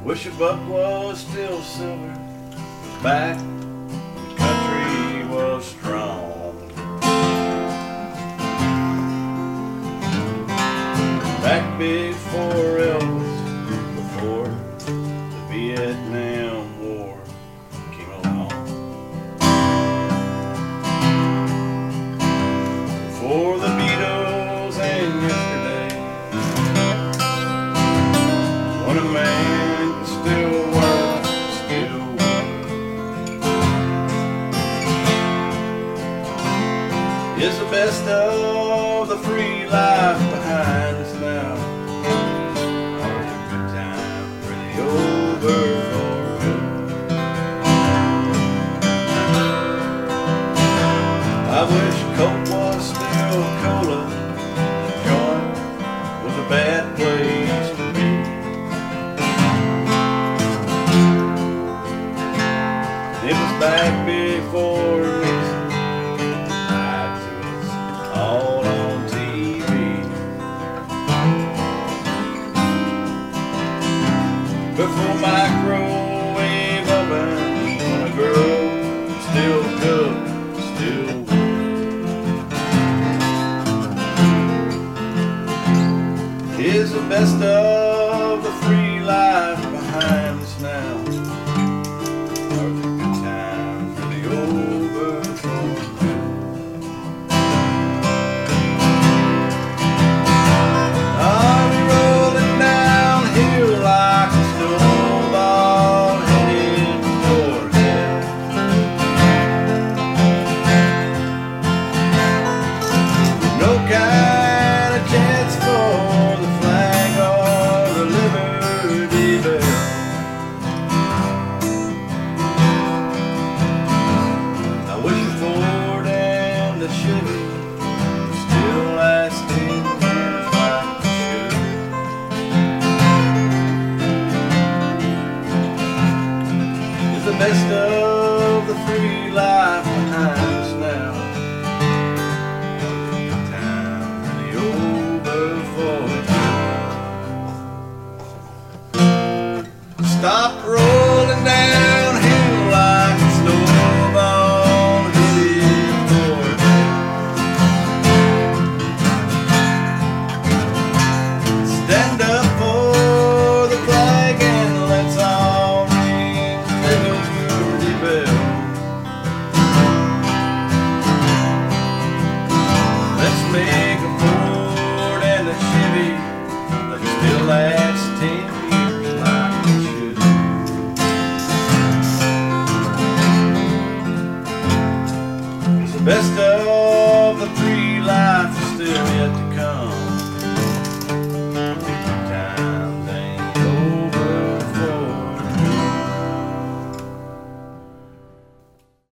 Wish a buck was still silver, back when the country was strong. Back before Elvis, before the Vietnam War came along. Before the Beatles and yesterday, when a man could still work, still work. Is the best of the free life behind us now? Or is it a good time really over for good? I wish Coke was still cola, the joint was a bad place to be. It was back before music lied to us all on TV. Before microwave ovens, when a girl could still cook, still work. Is the best of the free life behind us now? Or is it good times really over for good? Are we rolling downhill like a snowball headed toward hell? No kind of chance for the flag or the Liberty Bell. I wish a Ford and a Chevy still last 10 years like they should. Is the best of the free life behind us now? Good time really over for good. Stop rolling downhill like a snowball headed toward hell. Stand up for the flag and let's all ring the Liberty Bell. Let's make a Ford and a Chevy that still last 10 years like it should. It's the best of